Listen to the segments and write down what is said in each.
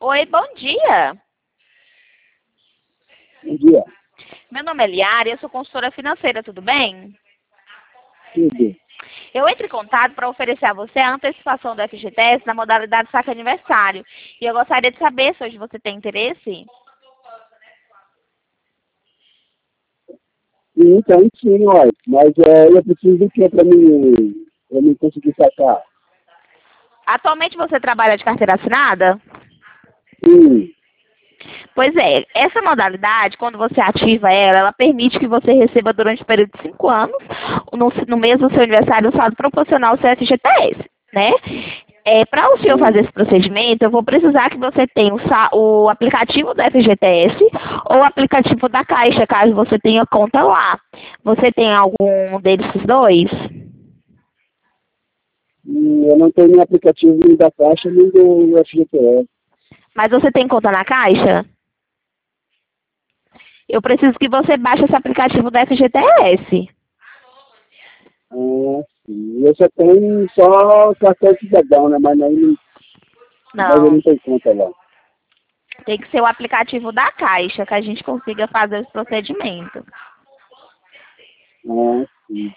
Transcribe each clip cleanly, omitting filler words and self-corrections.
Oi, bom dia. Bom dia. Meu nome é Liara e eu sou consultora financeira, tudo bem? Tudo. Eu entro em contato para oferecer a você a antecipação do FGTS na modalidade saque aniversário. E eu gostaria de saber se hoje você tem interesse. Então, sim, olha, mas eu preciso do que para mim conseguir sacar? Atualmente você trabalha de carteira assinada? Sim. Pois é, essa modalidade, quando você ativa ela, ela permite que você receba durante o período de 5 anos, no mês do seu aniversário, um saldo proporcional ao seu FGTS, né? Para o senhor fazer esse procedimento, eu vou precisar que você tenha o aplicativo do FGTS ou o aplicativo da Caixa, caso você tenha conta lá. Você tem algum desses dois? E eu não tenho nem aplicativo nem da Caixa nem do FGTS. Mas você tem conta na Caixa? Eu preciso que você baixe esse aplicativo do FGTS. Ah, sim. Eu só tenho só cartão cidadão, né? Mas eu Não, não tenho conta lá. tem que ser o aplicativo da Caixa que a gente consiga fazer esse procedimento. Ah, sim.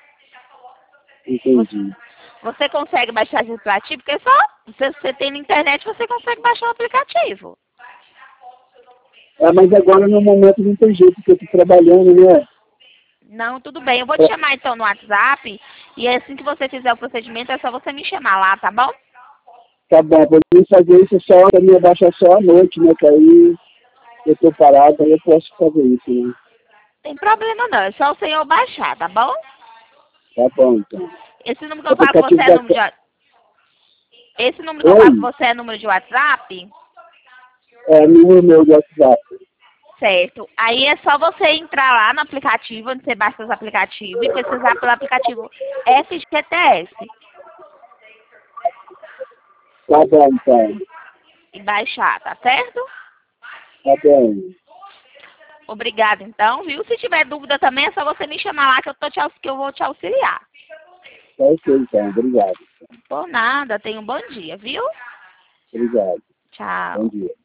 Você, Entendi. você consegue baixar esse aplicativo? Porque só se você tem na internet, você consegue baixar o aplicativo. Mas agora no momento não tem jeito, porque eu estou trabalhando, né? Não, tudo bem. Eu vou te chamar então no WhatsApp e assim que você fizer o procedimento é só você me chamar lá, tá bom? Tá bom, para mim fazer isso só, para mim abaixar só à noite, né? Que aí eu estou parado, aí eu posso fazer isso, né? Tem problema não, é só o senhor baixar, tá bom? Tá bom, então. Esse número que O eu falo com você aplicativo é da... número de Esse número que eu falo com Oi? você é número de WhatsApp? É número meu de WhatsApp. Certo. Aí é só você entrar lá no aplicativo, onde você baixa os aplicativos, e pesquisar pelo aplicativo FGTS. Tá bom, então. E baixar, tá certo? Tá bom. Obrigada, então, viu? Se tiver dúvida também, é só você me chamar lá que eu vou te auxiliar. Tá ok, então. Obrigado. Por nada, tenha um bom dia, viu? Obrigado. Bom Tchau. dia.